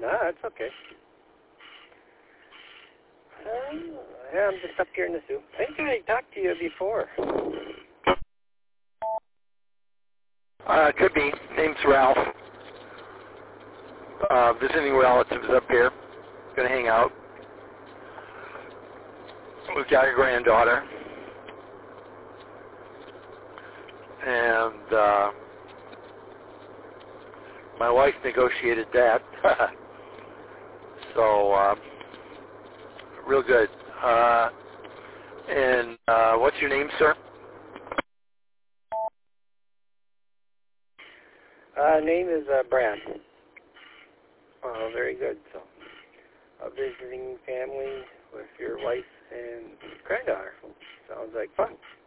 No, that's okay. Yeah, I'm just up here in the zoo. I think I talked to you before. Could be. Name's Ralph. Visiting relatives up here. Gonna hang out. We've got a granddaughter. And my wife negotiated that. So, real good. And what's your name, sir? Name is Brad. Very good. So, visiting family with your wife and granddaughter. Sounds like fun.